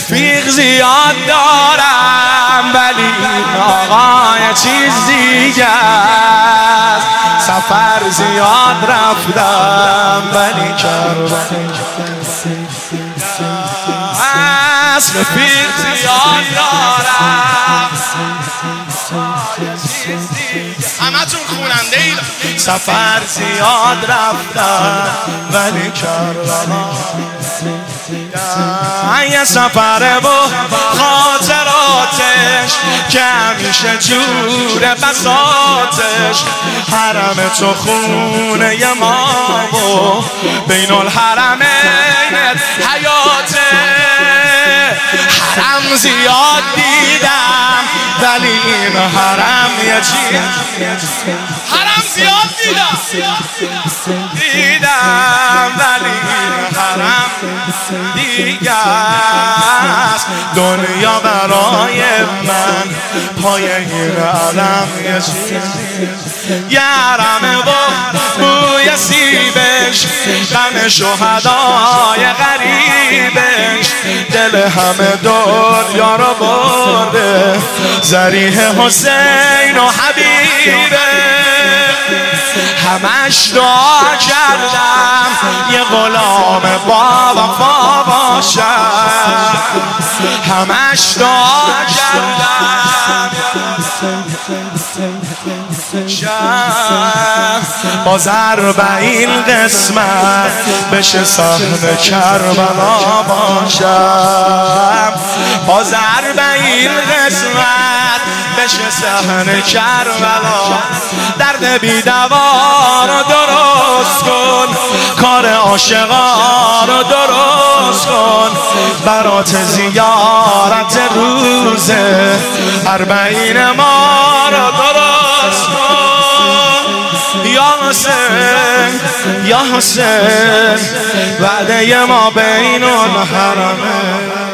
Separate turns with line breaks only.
رفیق زیاد دارم ولی آقا یه چیز دیگه است. سفر زیاد رفتم ولی کربلا است. رفیق زیاد دارم همتون خوننده اید. سفر زیاد رفتم ولی کربلا یه سفره و خاطراتش که همیشه جور بساتش. حرم تو خونه ما و بین الحرمین حیاته. حرم زیاد دیدم ولی این حرم یه چیز. حرم زیاد دیدم ولی این حرم دیگه است. دنیا برای من پای این علم یه چیز. یه حرمه و بوی سیبش، غم شهدای غریبش. دل همه دنیا رو برده ذریح حسین و حبیبه. همش دعا کردم یه غلام با وفا باشم. همش دعا کردم باز 40 قسمت بشه صحن کربلا باشم. باز 40 قسمت بشه صحن کربلا. درد بی دوا رو درست کن، کار عاشقا رو درست کن. برات زیارت روز 40 ما رو درست کن. یا حسین یا حسین وعده ما بین الحرمین.